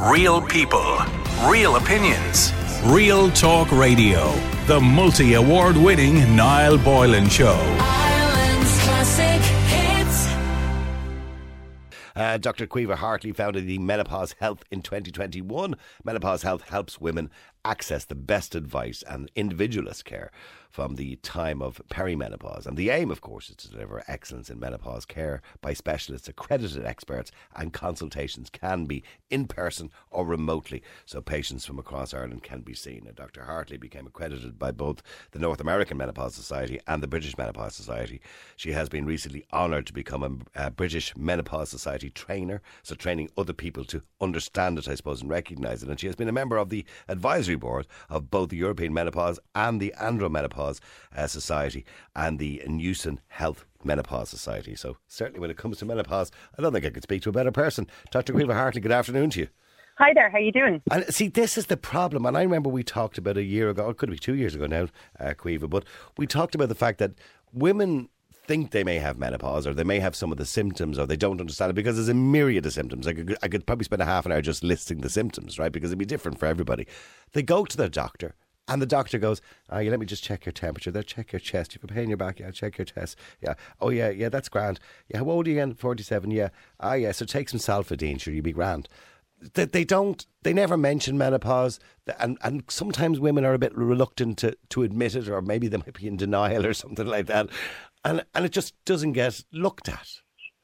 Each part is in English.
Real people, real opinions, Real Talk Radio. The multi-award winning Niall Boylan Show. Ireland's classic hits. Dr. Caoimhe Hartley founded the Menopause Health in 2021. Menopause Health helps women access the best advice and individualist care from the time of perimenopause. And the aim, of course, is to deliver excellence in menopause care by specialists, accredited experts, and consultations can be in person or remotely, so patients from across Ireland can be seen. And Dr. Hartley became accredited by both the North American Menopause Society and the British Menopause Society. She has been recently honoured to become a British Menopause Society trainer, so training other people to understand it, I suppose, and recognise it. And she has been a member of the advisory board of both the European Menopause and the Andromenopause Society and the Newson Health Menopause Society. So certainly when it comes to menopause, I don't think I could speak to a better person. Dr. Caoimhe Hartley, good afternoon to you. Hi there, how you doing? And see, this is the problem, and I remember we talked about a year ago, it could be 2 years ago now, Caoimhe, but we talked about the fact that women think they may have menopause, or they may have some of the symptoms, or they don't understand it, because there's a myriad of symptoms. I could probably spend a half an hour just listing the symptoms, right, because it'd be different for everybody. They go to their doctor, and the doctor goes, yeah, let me just check your temperature. They'll check your chest. You have a pain in your back? Yeah, check your chest. Yeah. Oh, yeah, that's grand. Yeah, how old are you again? 47, yeah. Ah, yeah, so take some Salfadine, sure, you'll be grand. They never mention menopause, and sometimes women are a bit reluctant to admit it, or maybe they might be in denial or something like that, and it just doesn't get looked at.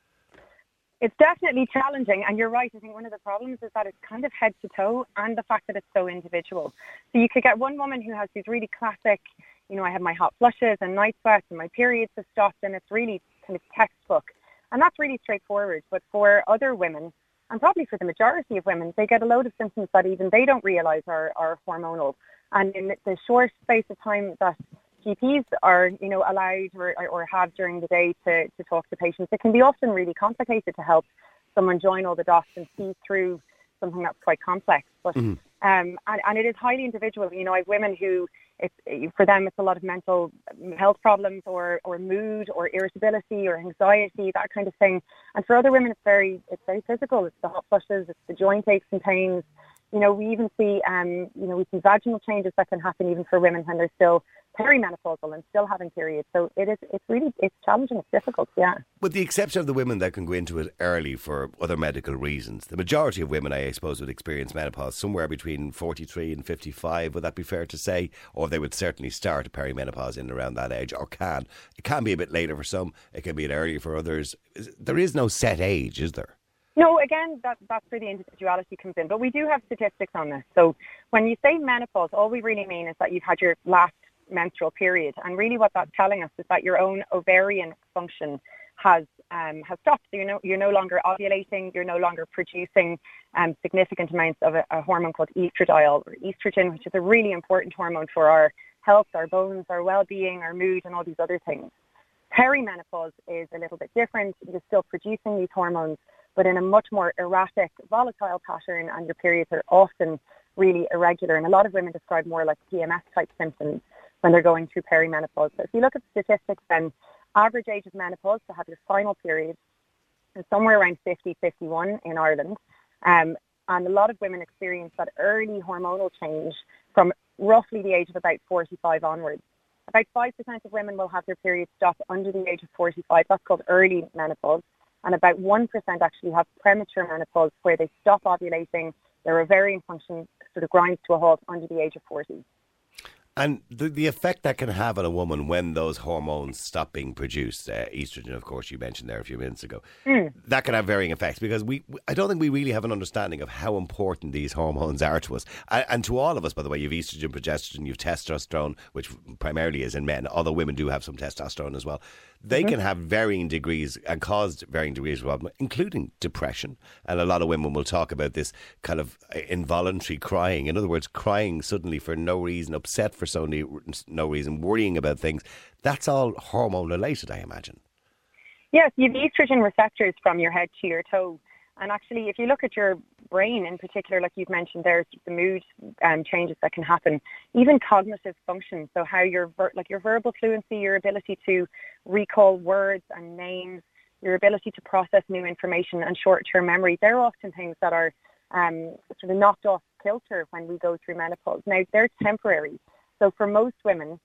It's definitely challenging, and you're right. I think one of the problems is that it's kind of head to toe, and the fact that it's so individual. So you could get one woman who has these really classic, I have my hot flushes and night sweats and my periods have stopped, and it's really kind of textbook. And that's really straightforward. But for other women, and probably for the majority of women, they get a load of symptoms that even they don't realise are hormonal. And in the short space of time that GPs are, allowed or have during the day to talk to patients, it can be often really complicated to help someone join all the dots and see through something that's quite complex. But and it is highly individual. I have women who, for them, it's a lot of mental health problems or mood or irritability or anxiety, that kind of thing. And for other women, it's very physical. It's the hot flushes, it's the joint aches and pains. We even see, we see vaginal changes that can happen even for women when they're still perimenopausal and still having periods. So it's challenging, it's difficult, yeah. With the exception of the women that can go into it early for other medical reasons, the majority of women, I suppose, would experience menopause somewhere between 43 and 55. Would that be fair to say? Or they would certainly start perimenopause in around that age, or can. It can be a bit later for some, it can be a bit earlier for others. There is no set age, is there? No, again, that's where the individuality comes in. But we do have statistics on this. So when you say menopause, all we really mean is that you've had your last menstrual period. And really what that's telling us is that your own ovarian function has stopped. So you're no longer ovulating, you're no longer producing significant amounts of a hormone called estradiol or estrogen, which is a really important hormone for our health, our bones, our well-being, our mood, and all these other things. Perimenopause is a little bit different. You're still producing these hormones, but in a much more erratic, volatile pattern, and your periods are often really irregular. And a lot of women describe more like PMS-type symptoms when they're going through perimenopause. So if you look at the statistics, then average age of menopause to have your final period is somewhere around 50, 51 in Ireland. And a lot of women experience that early hormonal change from roughly the age of about 45 onwards. About 5% of women will have their periods stop under the age of 45. That's called early menopause. And about 1% actually have premature menopause, where they stop ovulating, their ovarian function sort of grinds to a halt under the age of 40. And the effect that can have on a woman when those hormones stop being produced, estrogen, of course, you mentioned there a few minutes ago, that can have varying effects, because I don't think we really have an understanding of how important these hormones are to us. And to all of us, by the way. You've estrogen, progesterone, you've testosterone, which primarily is in men, although women do have some testosterone as well. They can have varying degrees and cause varying degrees of problem, including depression. And a lot of women will talk about this kind of involuntary crying. In other words, crying suddenly for no reason, upset for no reason, worrying about things. That's all hormone related, I imagine. Yes, you have estrogen receptors from your head to your toe. And actually, if you look at your brain in particular, like you've mentioned, there's the mood changes that can happen, even cognitive function. So how your verbal fluency, your ability to recall words and names, your ability to process new information and short-term memory, they're often things that are sort of knocked off kilter when we go through menopause. Now, they're temporary. So for most women,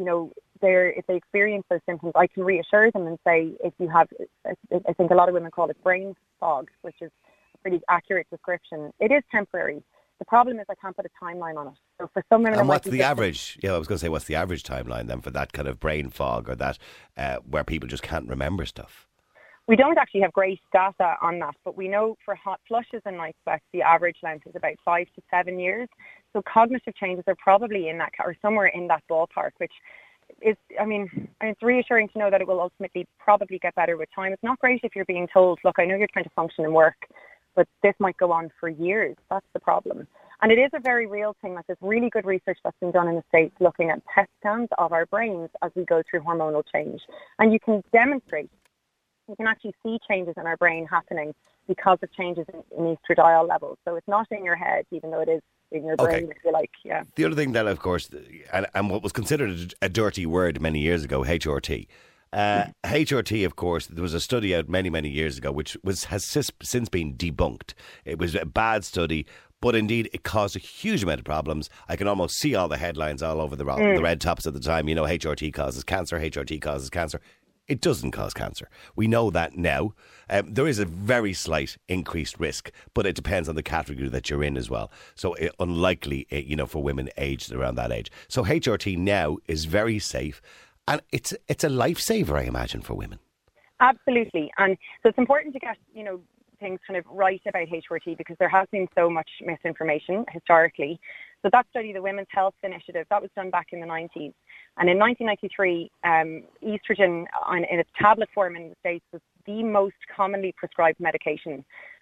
if they experience those symptoms, I can reassure them and say, if you have, I think a lot of women call it brain fog, which is a pretty accurate description. It is temporary. The problem is I can't put a timeline on it. So for some women, and what's the average? Yeah, I was going to say, what's the average timeline then for that kind of brain fog, or that where people just can't remember stuff? We don't actually have great data on that, but we know for hot flushes and night sweats, the average length is about 5 to 7 years. So cognitive changes are probably in that, or somewhere in that ballpark, which is, it's reassuring to know that it will ultimately probably get better with time. It's not great if you're being told, look, I know you're trying to function and work, but this might go on for years. That's the problem. And it is a very real thing. Like, there's really good research that's been done in the States looking at PET scans of our brains as we go through hormonal change. And you can actually see changes in our brain happening because of changes in estradiol levels. So it's not in your head, even though it is in your brain, if you like. Yeah. The other thing that, of course, and what was considered a dirty word many years ago, HRT. HRT, of course, there was a study out many, many years ago which has since been debunked. It was a bad study, but indeed it caused a huge amount of problems. I can almost see all the headlines all over the red tops at the time. HRT causes cancer, HRT causes cancer. It doesn't cause cancer. We know that now. There is a very slight increased risk, but it depends on the category that you're in as well. So unlikely, for women aged around that age. So HRT now is very safe, and it's a lifesaver, I imagine, for women. Absolutely. And so it's important to get, things kind of right about HRT, because there has been so much misinformation historically. So that study, the Women's Health Initiative, that was done back in the 90s. And in 1993, estrogen in its tablet form in the States was the most commonly prescribed medication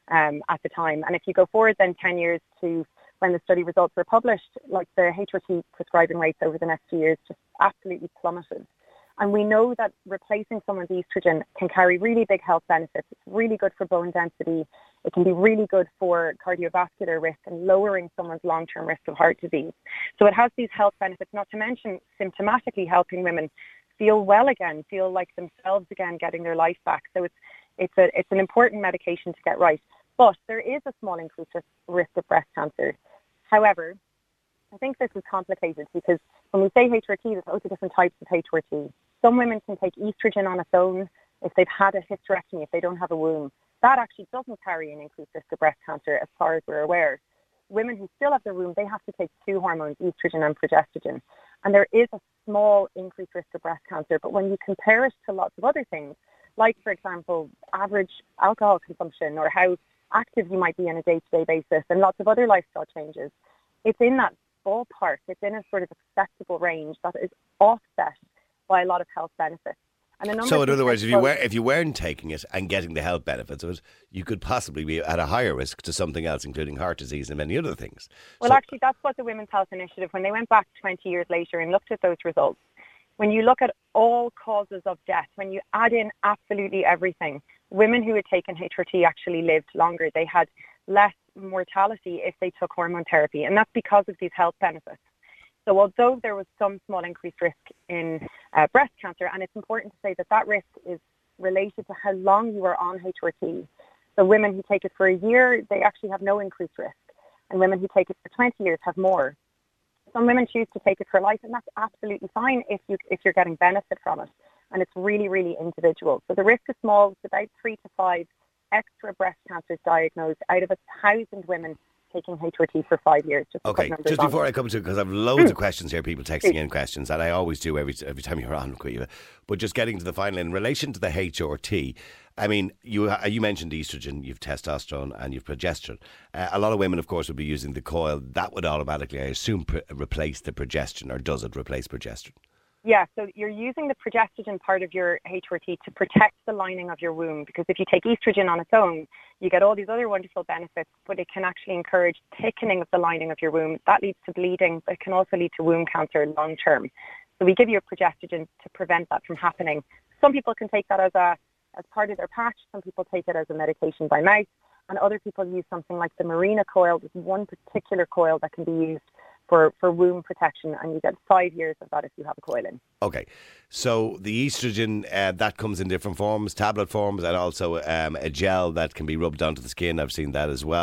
at the time. And if you go forward then 10 years to when the study results were published, like, the HRT prescribing rates over the next few years just absolutely plummeted. And we know that replacing someone's estrogen can carry really big health benefits. It's really good for bone density. It can be really good for cardiovascular risk and lowering someone's long-term risk of heart disease. So it has these health benefits, not to mention symptomatically helping women feel well again, feel like themselves again, getting their life back. So it's an important medication to get right. But there is a small increased risk of breast cancer. However, I think this is complicated because when we say HRT, there's loads of different types of HRT. Some women can take estrogen on its own if they've had a hysterectomy, if they don't have a womb. That actually doesn't carry an increased risk of breast cancer as far as we're aware. Women who still have their womb, they have to take two hormones, estrogen and progestogen. And there is a small increased risk of breast cancer. But when you compare it to lots of other things, like, for example, average alcohol consumption or how active you might be on a day-to-day basis and lots of other lifestyle changes, it's in that ballpark. It's in a sort of acceptable range that is offset by a lot of health benefits. So in other words, if you weren't taking it and getting the health benefits of it, you could possibly be at a higher risk to something else, including heart disease and many other things. Well, actually, that's what the Women's Health Initiative, when they went back 20 years later and looked at those results, when you look at all causes of death, when you add in absolutely everything, women who had taken HRT actually lived longer. They had less mortality if they took hormone therapy, and that's because of these health benefits. So although there was some small increased risk in breast cancer, and it's important to say that risk is related to how long you are on HRT. So women who take it for a year, they actually have no increased risk, and women who take it for 20 years have more. Some women choose to take it for life, and that's absolutely fine if you're getting benefit from it, and it's really, really individual. So the risk is small. It's about 3 to 5 extra breast cancers diagnosed out of 1,000 women taking HRT for 5 years. Just before I come to it, because I have loads of questions here, people texting in questions, and I always do every time you're on, Caoimhe. But just getting to the final, in relation to the HRT, I mean, you mentioned estrogen, you've testosterone and you've progesterone. A lot of women, of course, would be using the coil. That would automatically, I assume, replace the progesterone, or does it replace progesterone? Yeah, so you're using the progestogen part of your HRT to protect the lining of your womb, because if you take estrogen on its own, you get all these other wonderful benefits, but it can actually encourage thickening of the lining of your womb. That leads to bleeding, but it can also lead to womb cancer long term. So we give you a progestogen to prevent that from happening. Some people can take that as part of their patch. Some people take it as a medication by mouth, and other people use something like the Mirena coil. There's one particular coil that can be used for womb protection, and you get 5 years of that if you have a coil in. Okay, so the estrogen, that comes in different forms, tablet forms, and also a gel that can be rubbed onto the skin. I've seen that as well.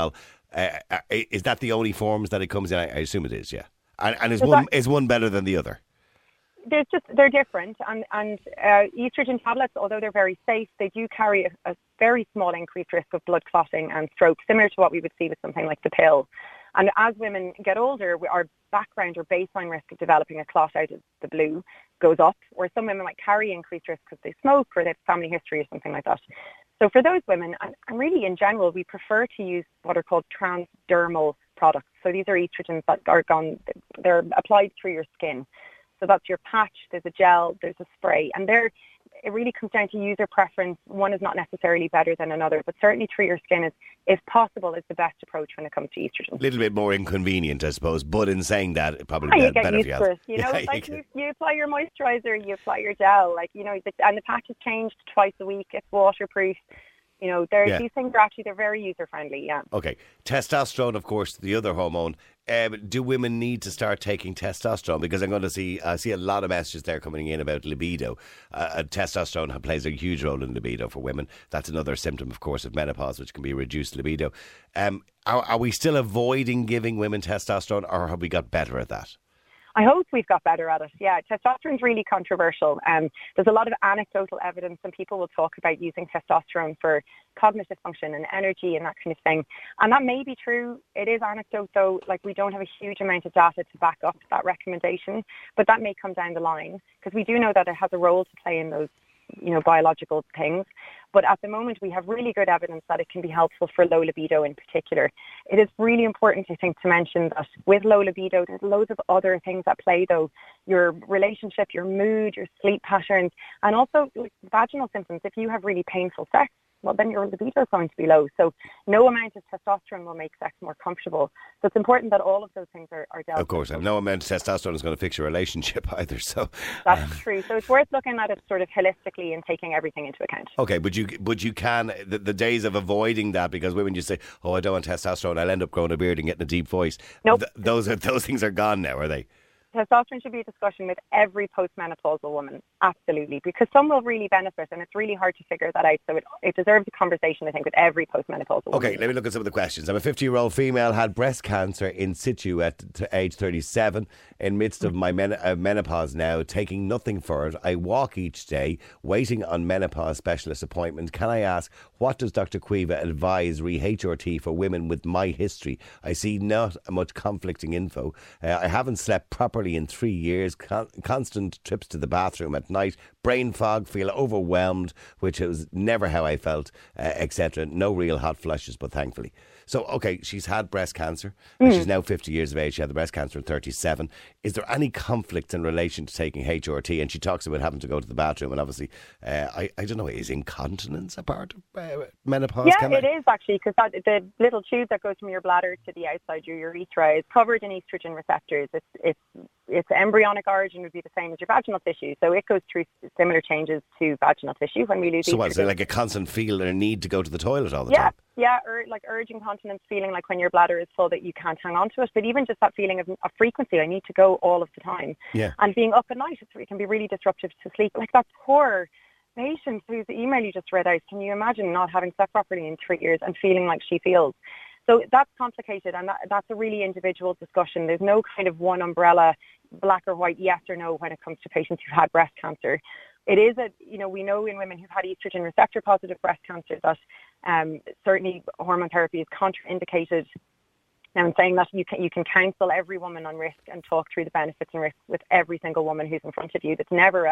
Is that the only forms that it comes in? I assume it is, yeah. And is one better than the other? They're different, and estrogen tablets, although they're very safe, they do carry a very small increased risk of blood clotting and stroke, similar to what we would see with something like the pill. And as women get older, our background or baseline risk of developing a clot out of the blue goes up, or some women might carry increased risk because they smoke or they have family history or something like that. So for those women, and really in general, we prefer to use what are called transdermal products. So these are estrogens that they're applied through your skin. So that's your patch, there's a gel, there's a spray. And it really comes down to user preference. One is not necessarily better than another, but certainly through your skin is, if possible, is the best approach when it comes to estrogen. A little bit more inconvenient, I suppose, but in saying that, it probably you get better used for to it. You know, it's like you apply your moisturizer, you apply your gel, and the patch is changed twice a week. It's waterproof. These things they're very user friendly. Yeah. Okay, testosterone, of course, the other hormone. Do women need to start taking testosterone? Because I'm going to see a lot of messages there coming in about libido. Testosterone plays a huge role in libido for women. That's another symptom, of course, of menopause, which can be reduced libido. Are we still avoiding giving women testosterone, or have we got better at that? I hope we've got better at it. Yeah, testosterone is really controversial. There's a lot of anecdotal evidence, and people will talk about using testosterone for cognitive function and energy and that kind of thing. And that may be true. It is anecdote, though. Like, we don't have a huge amount of data to back up that recommendation, but that may come down the line, because we do know that it has a role to play in those biological things. But at the moment, we have really good evidence that it can be helpful for low libido in particular. It is really important, I think, to mention that with low libido, there's loads of other things at play, though. Your relationship, your mood, your sleep patterns, and also vaginal symptoms. If you have really painful sex, well, then your libido is going to be low. So no amount of testosterone will make sex more comfortable. So it's important that all of those things are dealt with. Of course, and no amount of testosterone is going to fix your relationship either. So that's true. So it's worth looking at it sort of holistically and taking everything into account. Okay, but you can, the days of avoiding that, because women just say, oh, I don't want testosterone, I'll end up growing a beard and getting a deep voice. Nope. Those things are gone now, are they? Testosterone should be a discussion with every postmenopausal woman, absolutely, because some will really benefit, and it's really hard to figure that out. So it deserves a conversation, I think, with every postmenopausal woman. Okay, let me look at some of the questions. I'm a 50-year-old female, had breast cancer in situ at age 37, in midst of my menopause now, taking nothing for it. I walk each day, waiting on menopause specialist appointment. Can I ask, what does Dr. Cueva advise HRT for women with my history? I see not much conflicting info. I haven't slept properly in 3 years, constant trips to the bathroom at night, brain fog, feel overwhelmed, which was never how I felt, etc. No real hot flushes, but thankfully. So, okay, she's had breast cancer, and she's now 50 years of age. She had the breast cancer at 37. Is there any conflict in relation to taking HRT? And she talks about having to go to the bathroom, and obviously, I don't know, is incontinence a part of menopause? Yeah, it is actually, because the little tube that goes from your bladder to the outside your urethra is covered in estrogen receptors. Its embryonic origin would be the same as your vaginal tissue, so it goes through similar changes to vaginal tissue when we lose estrogen. So what, is it like a constant feel or need to go to the toilet all the time? Yeah, or like urge incontinence, feeling like when your bladder is full that you can't hang on to it, but even just that feeling of frequency, I need to go all of the time. Yeah. And being up at night, it can be really disruptive to sleep. Like that poor patient whose email you just read out, can you imagine not having slept properly in 3 years and feeling like she feels? So that's complicated, and that's a really individual discussion. There's no kind of one umbrella, black or white, yes or no, when it comes to patients who've had breast cancer. It is we know in women who've had estrogen receptor positive breast cancer that certainly hormone therapy is contraindicated. Now, I'm saying that you can counsel every woman on risk and talk through the benefits and risks with every single woman who's in front of you. It's never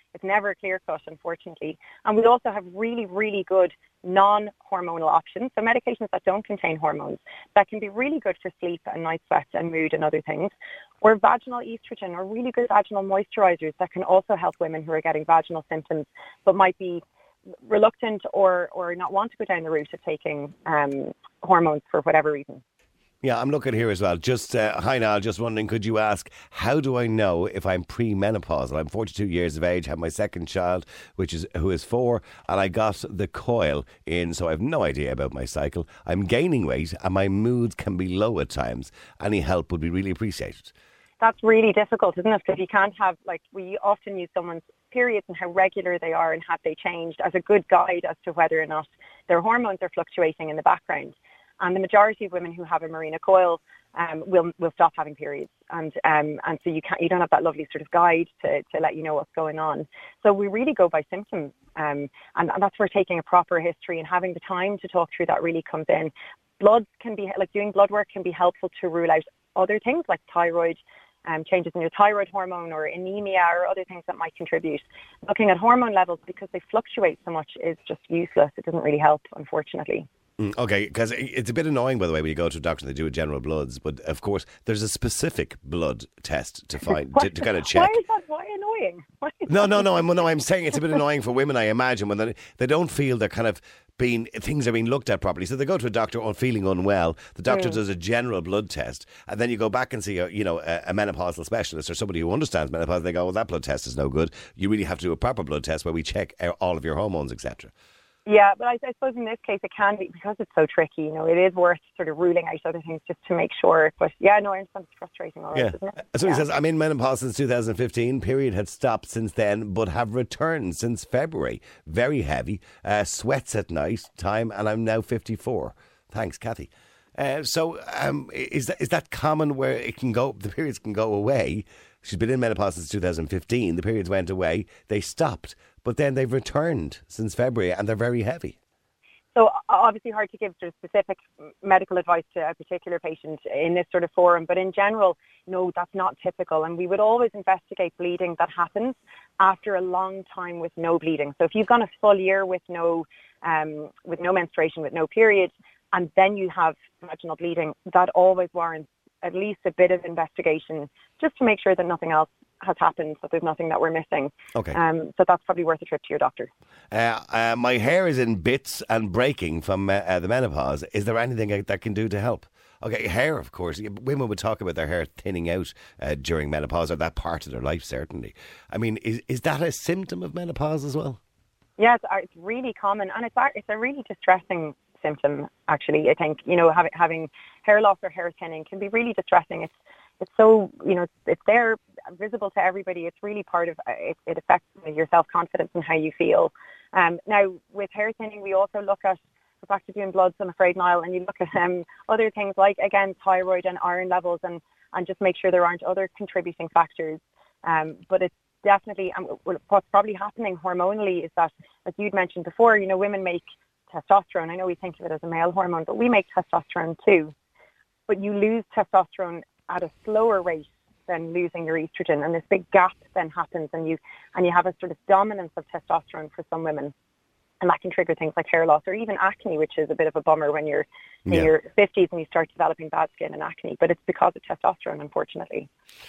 a clear cut, unfortunately. And we also have really, really good non-hormonal options, so medications that don't contain hormones that can be really good for sleep and night sweats and mood and other things. Or vaginal estrogen, or really good vaginal moisturizers that can also help women who are getting vaginal symptoms but might be reluctant or not want to go down the route of taking hormones for whatever reason. Yeah, I'm looking here as well. Just, hi Niall, just wondering, could you ask, how do I know if I'm premenopausal? I'm 42 years of age, have my second child, who is 4, and I got the coil in, so I have no idea about my cycle. I'm gaining weight, and my mood can be low at times. Any help would be really appreciated. That's really difficult, isn't it? Because you can't have, we often use someone's periods and how regular they are and have they changed as a good guide as to whether or not their hormones are fluctuating in the background. And the majority of women who have a Mirena coil will stop having periods, and so you don't have that lovely sort of guide to let you know what's going on. So we really go by symptoms, and that's where taking a proper history and having the time to talk through that really comes in. Bloods can be, like doing blood work can be helpful to rule out other things like thyroid, changes in your thyroid hormone or anemia or other things that might contribute. Looking at hormone levels, because they fluctuate so much, is just useless. It doesn't really help, unfortunately. Okay, because it's a bit annoying, by the way, when you go to a doctor and they do a general bloods, but of course there's a specific blood test to find to kind of check. Why is that? Why annoying? I'm saying it's a bit annoying for women, I imagine, when they don't feel they're kind of things are being looked at properly. So they go to a doctor on feeling unwell. The doctor does a general blood test, and then you go back and see a menopausal specialist or somebody who understands menopause. And they go, well, that blood test is no good. You really have to do a proper blood test where we check all of your hormones, etc. Yeah, but I suppose in this case it can be, because it's so tricky, it is worth sort of ruling out other things just to make sure. But yeah, no, I understand it's frustrating, all right, isn't it? So he says, I'm in menopause since 2015. Period had stopped since then, but have returned since February. Very heavy, sweats at night time, and I'm now 54. Thanks, Kathy. Is that common where it can go? The periods can go away. She's been in menopause since 2015. The periods went away. They stopped. But then they've returned since February and they're very heavy. So obviously hard to give sort of specific medical advice to a particular patient in this sort of forum. But in general, no, that's not typical. And we would always investigate bleeding that happens after a long time with no bleeding. So if you've gone a full year with no menstruation, with no period, and then you have vaginal bleeding, that always warrants at least a bit of investigation just to make sure that nothing else has happened, that there's nothing that we're missing. Okay. So that's probably worth a trip to your doctor. My hair is in bits and breaking from the menopause. Is there anything that can do to help? Okay, hair, of course. Women would talk about their hair thinning out during menopause, or that part of their life, certainly. I mean, is that a symptom of menopause as well? Yeah, it's really common, and it's a really distressing symptom, actually. I think, having hair loss or hair thinning can be really distressing. It's so, it's there, visible to everybody. It's really part of it. It affects your self-confidence and how you feel. Now, with hair thinning, we also look at, go back to doing bloods, I'm afraid, Niall, and you look at other things like, again, thyroid and iron levels, and just make sure there aren't other contributing factors. But it's definitely, what's probably happening hormonally is that, as you'd mentioned before, women make testosterone. I know we think of it as a male hormone, but we make testosterone too. But you lose testosterone at a slower rate than losing your estrogen, and this big gap then happens, and you have a sort of dominance of testosterone for some women, and that can trigger things like hair loss or even acne, which is a bit of a bummer when you're in your 50s and you start developing bad skin and acne. But it's because of testosterone, unfortunately.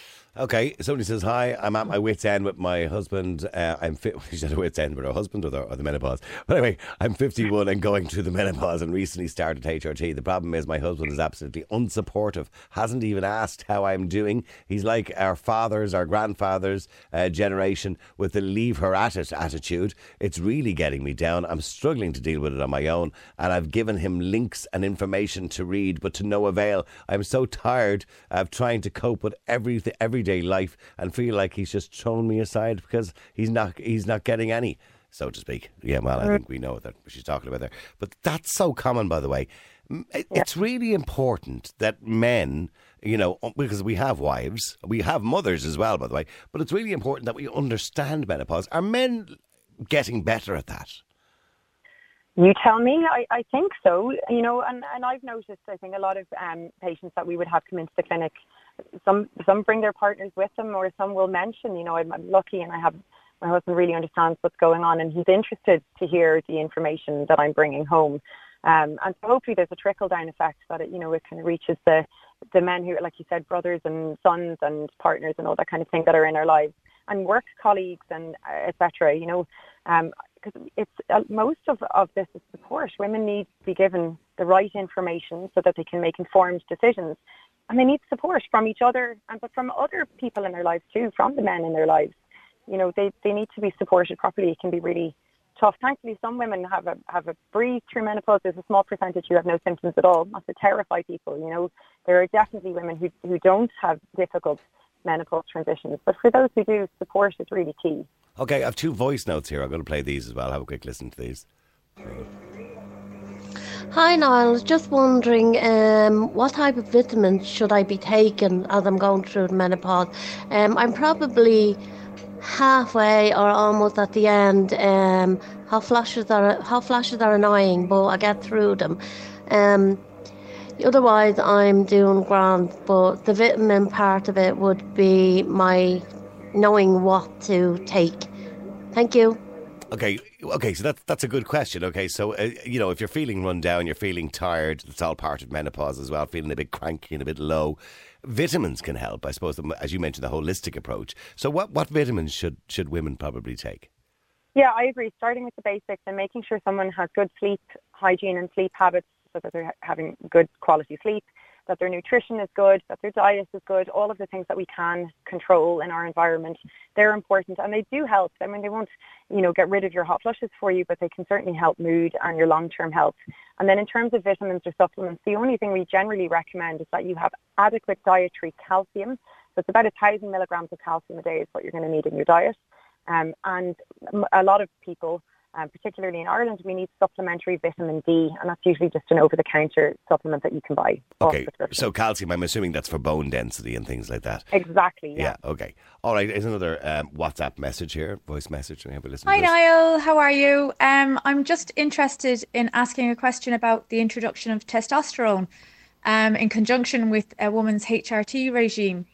Okay, somebody says, hi, I'm at my wit's end with my husband. She's at her wit's end with her husband or the menopause. But anyway, I'm 51 and going through the menopause and recently started HRT. The problem is my husband is absolutely unsupportive. Hasn't even asked how I'm doing. He's like our fathers, our grandfathers' generation with the leave her at it attitude. It's really getting me down. I'm struggling to deal with it on my own, and I've given him links and information to read, but to no avail. I'm so tired of trying to cope with everyday life and feel like he's just thrown me aside because he's not getting any, so to speak. Yeah, well, I think we know that she's talking about there. But that's so common, by the way. It's really important that men, because we have wives, we have mothers as well, by the way, but it's really important that we understand menopause. Are men getting better at that? You tell me. I think so. And I've noticed, I think, a lot of patients that we would have come into the clinic, some bring their partners with them, or some will mention, I'm lucky and I have, my husband really understands what's going on and he's interested to hear the information that I'm bringing home. And so hopefully there's a trickle-down effect that it kind of reaches the men who, like you said, brothers and sons and partners and all that kind of thing that are in our lives, and work colleagues and etc. Because it's most of this is support. Women need to be given the right information so that they can make informed decisions, and they need support from each other, but from other people in their lives too, from the men in their lives. They need to be supported properly. It can be really tough. Thankfully, some women have a breeze through menopause. There's a small percentage who have no symptoms at all. Not to terrify people. There are definitely women who don't have difficult menopause transitions, but for those who do, support is really key. Okay, I have two voice notes here. I'm going to play these as well. Have a quick listen to these. Hi, Niall. I was just wondering what type of vitamins should I be taking as I'm going through the menopause? I'm probably halfway or almost at the end. Hot flashes are annoying, but I get through them. Um, Otherwise, I'm doing grand, but the vitamin part of it would be my knowing what to take. Thank you. Okay, so that's a good question. Okay, so if you're feeling run down, you're feeling tired, it's all part of menopause as well, feeling a bit cranky and a bit low. Vitamins can help, I suppose, as you mentioned, the holistic approach. So what vitamins should women probably take? Yeah, I agree. Starting with the basics and making sure someone has good sleep hygiene and sleep habits so that they're having good quality sleep, that their nutrition is good, that their diet is good, all of the things that we can control in our environment, they're important and they do help. I mean, they won't, get rid of your hot flushes for you, but they can certainly help mood and your long-term health. And then in terms of vitamins or supplements, the only thing we generally recommend is that you have adequate dietary calcium. So it's about 1,000 milligrams of calcium a day is what you're going to need in your diet. And a lot of people, particularly in Ireland, we need supplementary vitamin D, and that's usually just an over-the-counter supplement that you can buy. Okay, so calcium, I'm assuming that's for bone density and things like that. Exactly, yeah. Yeah, okay. All right, there's another WhatsApp message here, voice message. Can we have a listen Hi, to this? Niall. How are you? I'm just interested in asking a question about the introduction of testosterone in conjunction with a woman's HRT regime.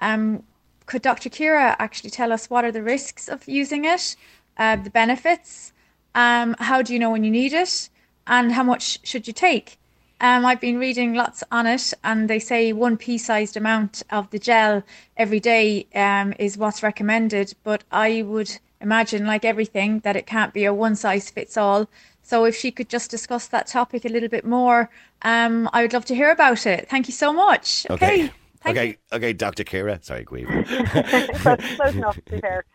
Could Dr. Kira actually tell us what are the risks of using it, the benefits? How do you know when you need it? And how much should you take? I've been reading lots on it, and they say 1 pea-sized amount of the gel every day is what's recommended. But I would imagine, like everything, that it can't be a one-size-fits-all. So if she could just discuss that topic a little bit more, I would love to hear about it. Thank you so much. Okay. Okay, Dr. Kira. Sorry, Guiva. Close enough, to be fair.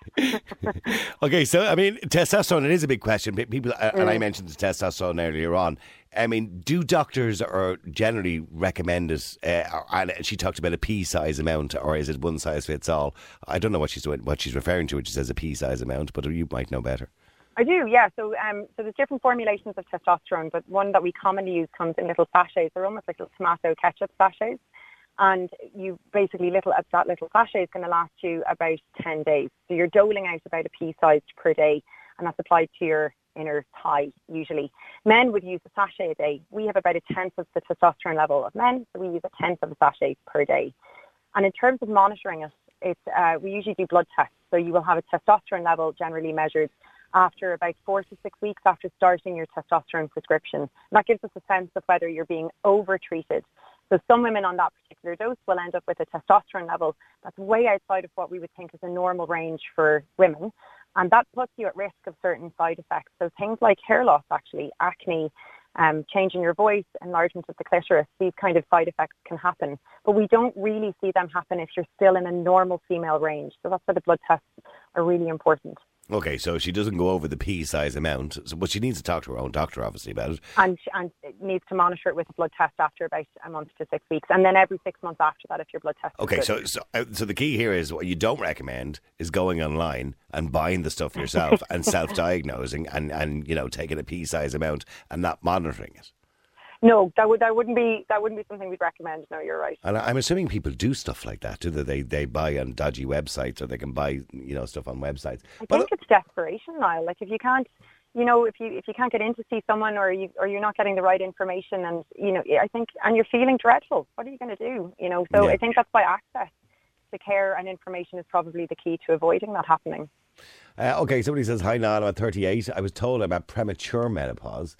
Okay, so, I mean, testosterone, it is a big question. People, and I mentioned the testosterone earlier on. I mean, do doctors or generally recommend it? And she talked about a pea-size amount, or is it one size fits all? I don't know what she's referring to, which says a pea-size amount, but you might know better. I do, yeah. So there's different formulations of testosterone, but one that we commonly use comes in little sachets. They're almost like little tomato ketchup sachets. And you basically, that little sachet is going to last you about 10 days. So you're doling out about a pea-sized per day, and that's applied to your inner thigh, usually. Men would use a sachet a day. We have about 1/10 of the testosterone level of men, so we use 1/10 of a sachet per day. And in terms of monitoring it, we usually do blood tests. So you will have a testosterone level generally measured after about 4 to 6 weeks after starting your testosterone prescription. And that gives us a sense of whether you're being over-treated. So some women on that particular dose will end up with a testosterone level that's way outside of what we would think is a normal range for women. And that puts you at risk of certain side effects. So things like hair loss, actually, acne, change in your voice, enlargement of the clitoris, these kind of side effects can happen. But we don't really see them happen if you're still in a normal female range. So that's why the blood tests are really important. Okay, so she doesn't go over the pea-size amount, but she needs to talk to her own doctor, obviously, about it. And needs to monitor it with a blood test after about a month to 6 weeks, and then every 6 months after that if your blood test is Okay, good. so the key here is what you don't recommend is going online and buying the stuff yourself and self-diagnosing and taking a pea-size amount and not monitoring it. No, that wouldn't be something we'd recommend. No, you're right. And I'm assuming people do stuff like that, do they? They buy on dodgy websites, or they can buy stuff on websites. I think it's desperation, Niall. Like if you can't, if you can't get in to see someone, or you're not getting the right information, and I think, and you're feeling dreadful, what are you going to do? So yeah. I think that's why access to care and information is probably the key to avoiding that happening. Okay, somebody says, hi Niall, I'm at 38. I was told I'm at premature menopause.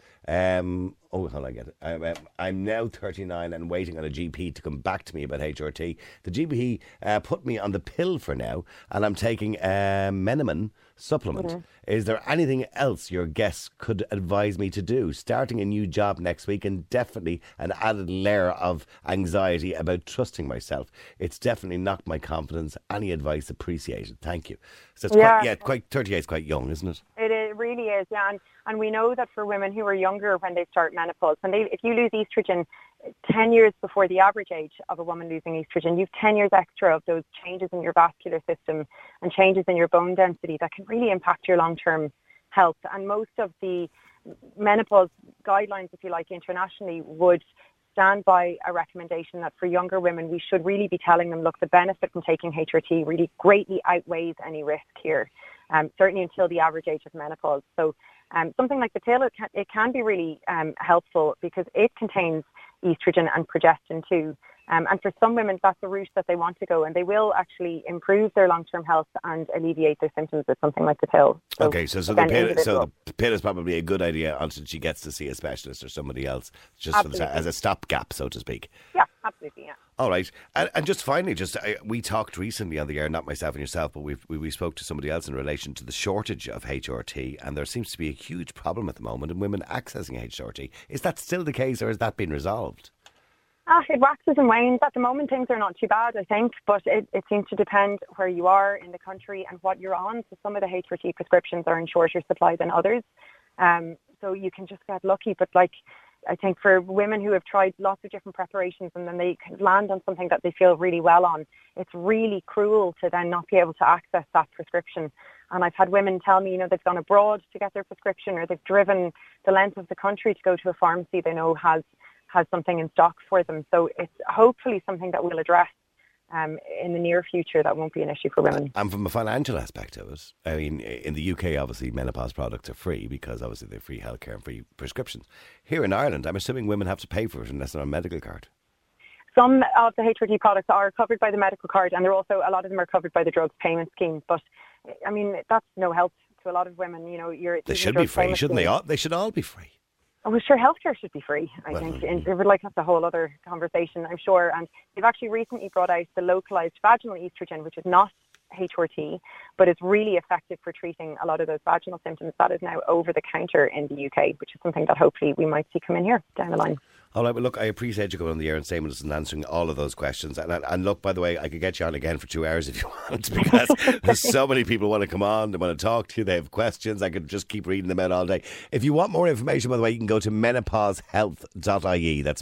Hold on, I get it. I'm now 39 and waiting on a GP to come back to me about HRT. The GP put me on the pill for now, and I'm taking a Menamin supplement. Mm-hmm. Is there anything else your guests could advise me to do? Starting a new job next week, and definitely an added layer of anxiety about trusting myself. It's definitely knocked my confidence. Any advice appreciated. Thank you. So it's quite 38 is quite young, isn't it? It really is, yeah. And we know that for women who are younger when they start menopause, if you lose estrogen 10 years before the average age of a woman losing estrogen, you've 10 years extra of those changes in your vascular system and changes in your bone density that can really impact your long-term health. And most of the menopause guidelines, if you like, internationally would stand by a recommendation that for younger women, we should really be telling them, look, the benefit from taking HRT really greatly outweighs any risk here, certainly until the average age of menopause. So something like the pill, it can be really helpful because it contains estrogen and progestin too. And for some women, that's the route that they want to go, and they will actually improve their long-term health and alleviate their symptoms with something like the pill. So okay, so the pill is probably a good idea until she gets to see a specialist or somebody else, just as a stopgap, so to speak. Yeah, absolutely, yeah. All right, and just finally, we talked recently on the air, not myself and yourself, but we spoke to somebody else in relation to the shortage of HRT, and there seems to be a huge problem at the moment in women accessing HRT. Is that still the case, or has that been resolved? It waxes and wanes. At the moment, things are not too bad, I think, but it seems to depend where you are in the country and what you're on. So some of the HRT prescriptions are in shorter supply than others. So you can just get lucky. But I think for women who have tried lots of different preparations and then they can land on something that they feel really well on, it's really cruel to then not be able to access that prescription. And I've had women tell me, they've gone abroad to get their prescription, or they've driven the length of the country to go to a pharmacy they know has something in stock for them. So it's hopefully something that we'll address in the near future. That won't be an issue for women. And from a financial aspect of it, I mean, in the UK, obviously, menopause products are free because obviously they're free healthcare and free prescriptions. Here in Ireland, I'm assuming women have to pay for it unless they're on a medical card. Some of the HRT products are covered by the medical card, and a lot of them are covered by the drugs payment scheme. But I mean, that's no help to a lot of women. They should be free, shouldn't they? They should all be free. Oh, sure, healthcare should be free, I think. And that's a whole other conversation, I'm sure. And they've actually recently brought out the localised vaginal estrogen, which is not HRT, but it's really effective for treating a lot of those vaginal symptoms. That is now over the counter in the UK, which is something that hopefully we might see come in here down the line. All right, well, look, I appreciate you going on the air and staying with us and answering all of those questions. And look, by the way, I could get you on again for 2 hours if you want, because there's so many people want to come on, they want to talk to you, they have questions. I could just keep reading them out all day. If you want more information, by the way, you can go to menopausehealth.ie. That's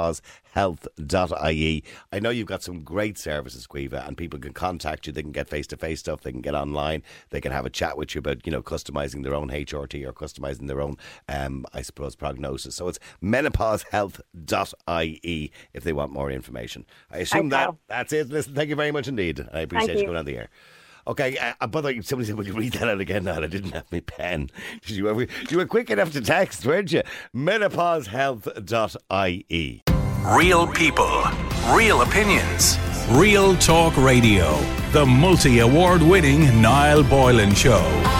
menopausehealth.ie. I know you've got some great services, Caoimhe, and people can contact you. They can get face-to-face stuff. They can get online. They can have a chat with you about, customising their own HRT or customising their own, I suppose, prognosis. So it's menopausehealth.ie if they want more information. I assume that's it. Listen, thank you very much indeed. I appreciate you going on the air. Okay, by the way, somebody said we could read that out again now. I didn't have my pen. You were quick enough to text, weren't you? menopausehealth.ie. Real people, real opinions, Real Talk Radio. The multi-award winning Niall Boylan Show.